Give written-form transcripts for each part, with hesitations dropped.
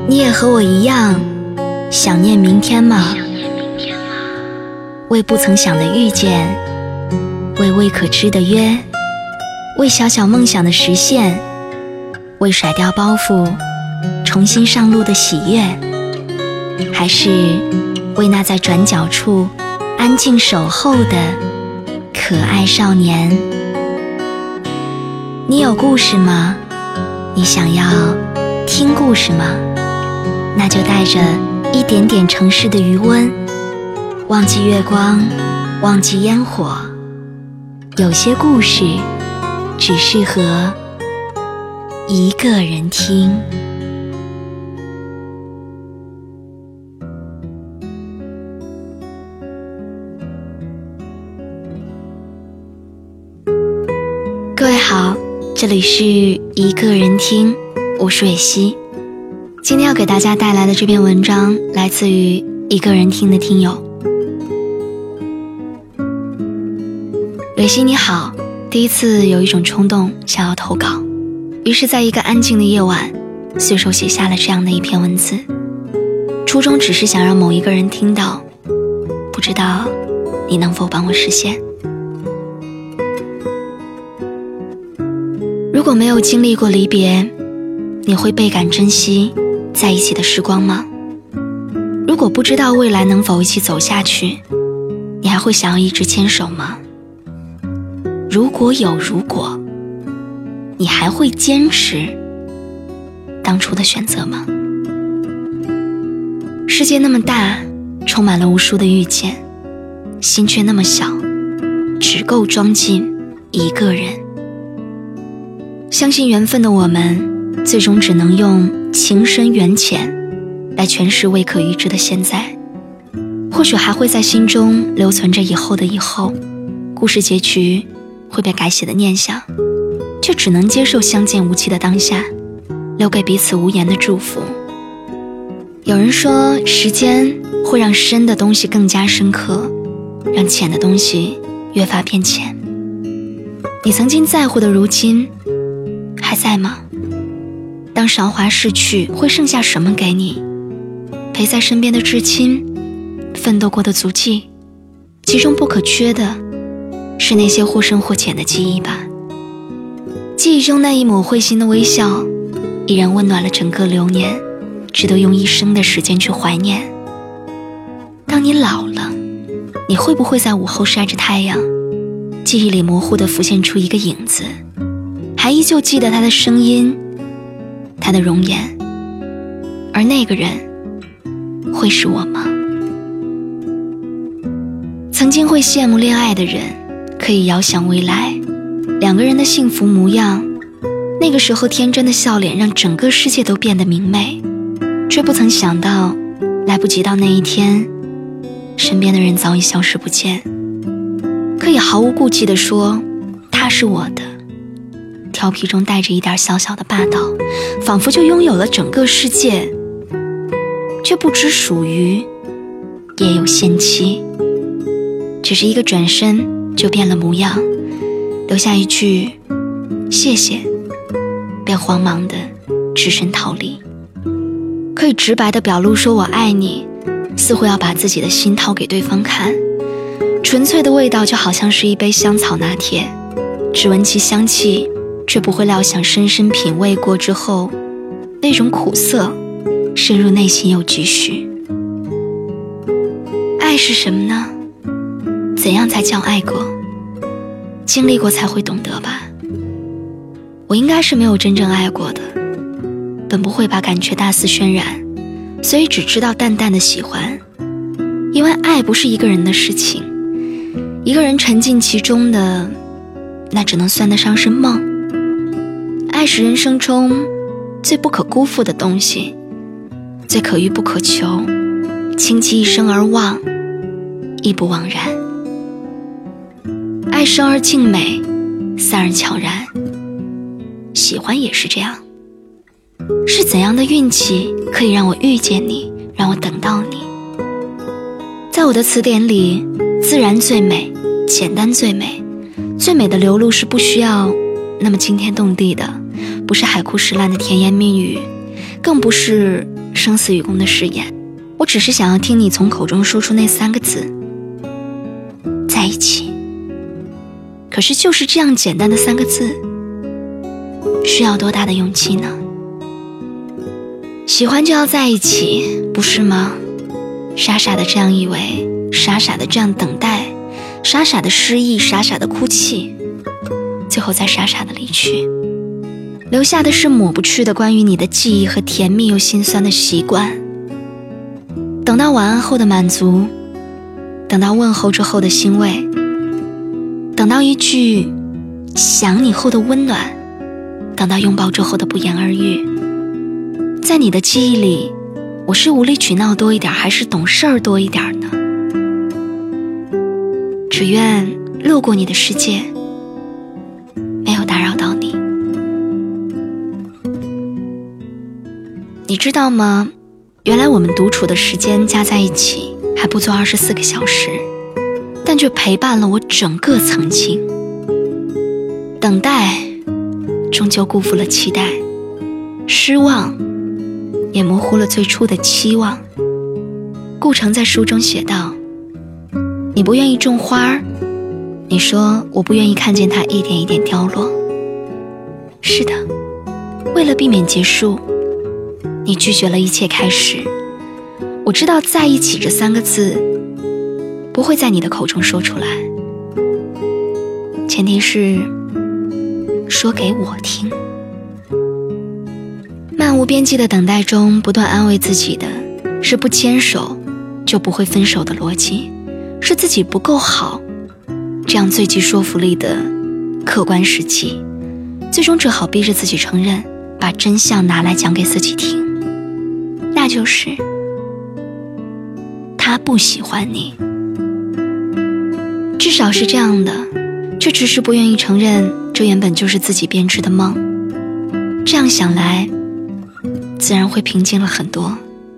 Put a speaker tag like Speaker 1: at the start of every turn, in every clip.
Speaker 1: 你也和我一样想念明天吗？为不曾想的遇见，为未可知的约，为小小梦想的实现，为甩掉包袱重新上路的喜悦，还是为那在转角处安静守候的可爱少年？你有故事吗？你想要听故事吗？那就带着一点点城市的余温，忘记月光，忘记烟火，有些故事只适合一个人听。各位好，这里是一个人听，我是蕊希。今天要给大家带来的这篇文章来自于一个人听的听友。蕊希你好，第一次有一种冲动想要投稿，于是在一个安静的夜晚随手写下了这样的一篇文字，初衷只是想让某一个人听到，不知道你能否帮我实现。如果没有经历过离别，你会倍感珍惜在一起的时光吗？如果不知道未来能否一起走下去，你还会想要一直牵手吗？如果有如果，你还会坚持当初的选择吗？世界那么大，充满了无数的遇见，心却那么小，只够装进一个人。相信缘分的我们，最终只能用情深缘浅来诠释未可预知的现在。或许还会在心中留存着以后的以后，故事结局会被改写的念想，却只能接受相见无期的当下，留给彼此无言的祝福。有人说，时间会让深的东西更加深刻，让浅的东西越发变浅。你曾经在乎的，如今还在吗？当韶华逝去，会剩下什么给你？陪在身边的至亲，奋斗过的足迹，其中不可缺的是那些或深或浅的记忆吧。记忆中那一抹会心的微笑，依然温暖了整个流年，值得用一生的时间去怀念。当你老了，你会不会在午后晒着太阳，记忆里模糊地浮现出一个影子，还依旧记得他的声音，他的容颜，而那个人会是我吗？曾经会羡慕恋爱的人可以遥想未来，两个人的幸福模样，那个时候天真的笑脸让整个世界都变得明媚，却不曾想到来不及到那一天，身边的人早已消失不见。可以毫无顾忌地说，他是我的，调皮中带着一点小小的霸道，仿佛就拥有了整个世界，却不知属于也有限期。只是一个转身就变了模样，留下一句谢谢，便慌忙地只身逃离。可以直白地表露说我爱你，似乎要把自己的心掏给对方看。纯粹的味道就好像是一杯香草拿铁，只闻其香气，却不会料想深深品味过之后，那种苦涩深入内心又几许。爱是什么呢？怎样才叫爱过？经历过才会懂得吧。我应该是没有真正爱过的，本不会把感觉大肆渲染，所以只知道淡淡的喜欢。因为爱不是一个人的事情，一个人沉浸其中的，那只能算得上是梦。爱是人生中最不可辜负的东西，最可遇不可求，倾其一生而忘，亦不枉然。爱生而静美，散而悄然，喜欢也是这样。是怎样的运气可以让我遇见你，让我等到你？在我的词典里，自然最美，简单最美，最美的流露是不需要那么惊天动地的，不是海枯石烂的甜言蜜语， 更不是生死与共的誓言。我只是想要听你从口中说出那3个字，在一起。可是就是这样简单的3个字，需要多大的勇气呢？喜欢就要在一起，不是吗？傻傻的这样以为，傻傻的这样等待，傻傻的失意，傻傻的哭泣，最后再傻傻的离去，留下的是抹不去的关于你的记忆和甜蜜又心酸的习惯。等到晚安后的满足，等到问候之后的欣慰，等到一句想你后的温暖，等到拥抱之后的不言而喻。在你的记忆里，我是无理取闹多一点，还是懂事儿多一点呢？只愿路过你的世界，没有打扰到你。你知道吗？原来我们独处的时间加在一起还不足24个小时，但却陪伴了我整个曾经。等待终究辜负了期待，失望也模糊了最初的期望。顾城在书中写道，你不愿意种花，你说我不愿意看见它一点一点凋落。是的，为了避免结束，你拒绝了一切开始。我知道在一起这3个字不会在你的口中说出来，前提是说给我听。漫无边际的等待中，不断安慰自己的是不牵手就不会分手的逻辑，是自己不够好这样最具说服力的客观实际，最终只好逼着自己承认，把真相拿来讲给自己听，那就是他不喜欢你。至少是这样的，却迟迟不愿意承认这原本就是自己编织的梦。这样想来，自然会平静了很多。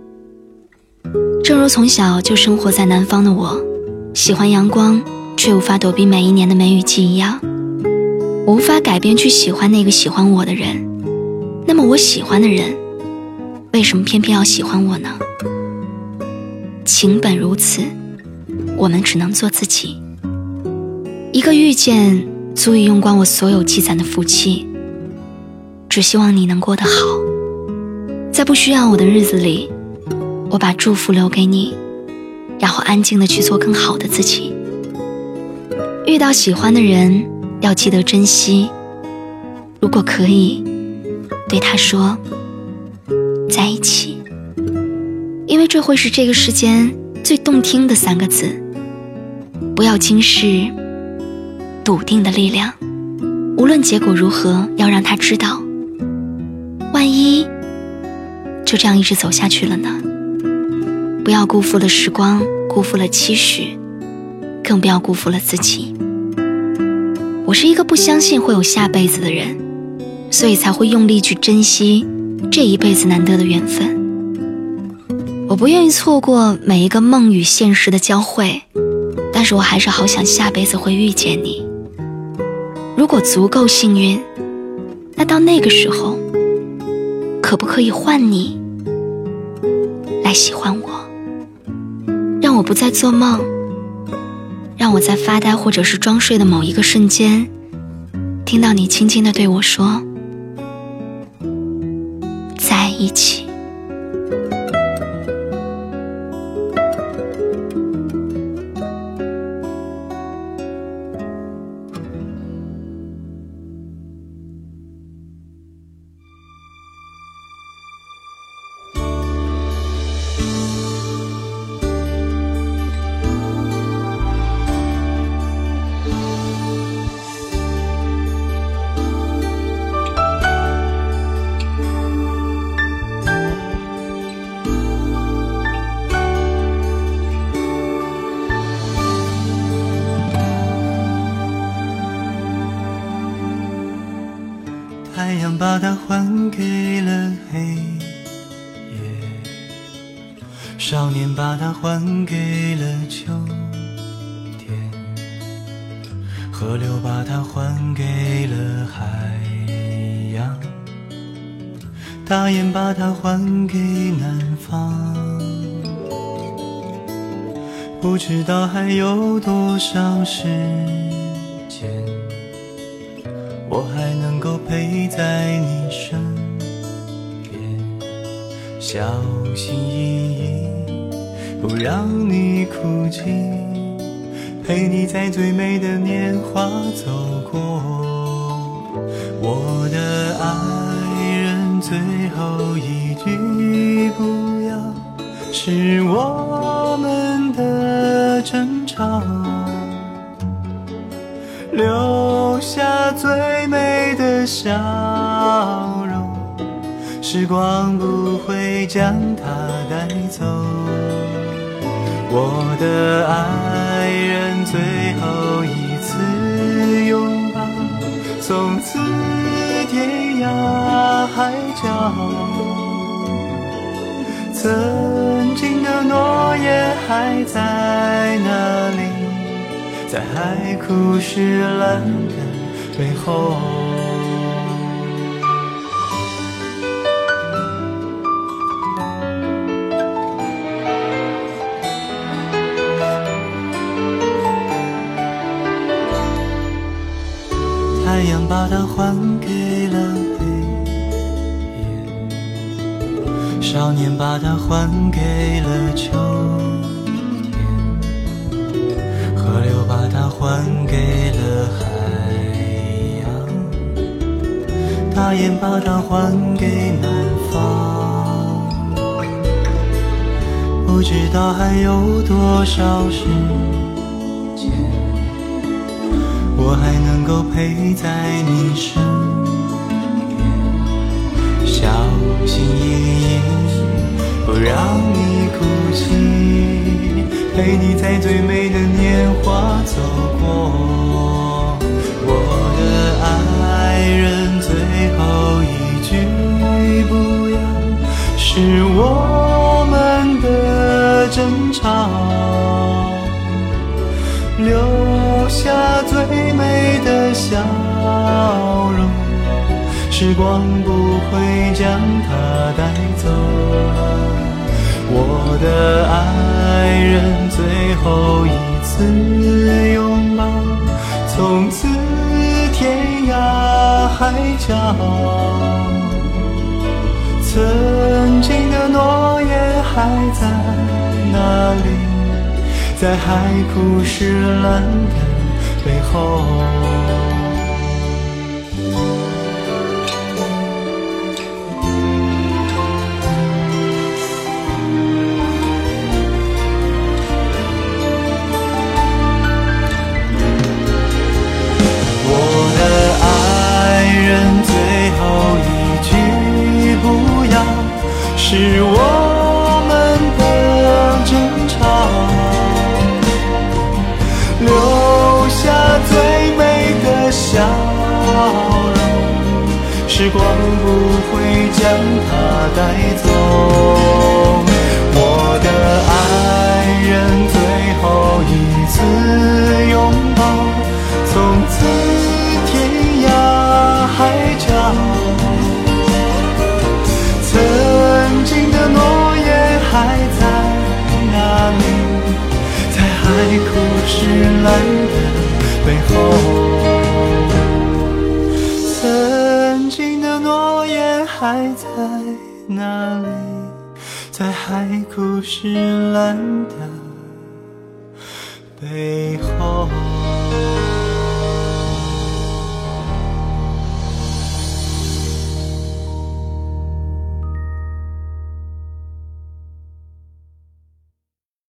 Speaker 1: 正如从小就生活在南方的我，喜欢阳光却无法躲避每一年的梅雨季一样，我无法改变去喜欢那个喜欢我的人。那么我喜欢的人为什么偏偏要喜欢我呢？情本如此，我们只能做自己。一个遇见足以用光我所有积攒的福气，只希望你能过得好。在不需要我的日子里，我把祝福留给你，然后安静地去做更好的自己。遇到喜欢的人要记得珍惜，如果可以对他说在一起，因为这会是这个世间最动听的3个字。不要轻视笃定的力量，无论结果如何，要让他知道，万一就这样一直走下去了呢？不要辜负了时光，辜负了期许，更不要辜负了自己。我是一个不相信会有下辈子的人，所以才会用力去珍惜这一辈子难得的缘分。我不愿意错过每一个梦与现实的交汇，但是我还是好想下辈子会遇见你。如果足够幸运，那到那个时候，可不可以换你来喜欢我，让我不再做梦，让我在发呆或者是装睡的某一个瞬间，听到你轻轻地对我说在一起。
Speaker 2: 太阳把它还给了黑夜，少年把它还给了秋天，河流把它还给了海洋， 大雁把它还给南方。不知道还有多少时间，我还能够陪在你身边，小心翼翼不让你哭泣，陪你在最美的年华走过。我的爱人，最后一句不要是我们的争吵，留下最美的笑容，时光不会将它带走。我的爱人，最后一次拥抱，从此天涯海角，曾经的诺言还在那里，在海枯石烂的背后。太阳把它还给了黑夜，少年把它还给了秋天，河流把它还给了海洋，大雁把它还给南方。不知道还有多少时间，我还能够陪在你身边，小心翼翼不让你哭泣，陪你在最美的年华走过。我的爱人，最后一句不要是我们的争吵，留下最美的笑容，时光不会将它带走。我的爱人，最后一次拥抱，从此天涯海角，曾经的诺言还在哪里，在海枯石烂的背后。我的爱人，最后一句不要是我们的争吵，留下最美的笑容，时光不会将它带走。我的爱人，最后一次拥抱，从此天涯海角，曾经的诺言还在哪里，在海枯石烂的背后。曾经的诺言还在哪里，在海枯石烂的背后。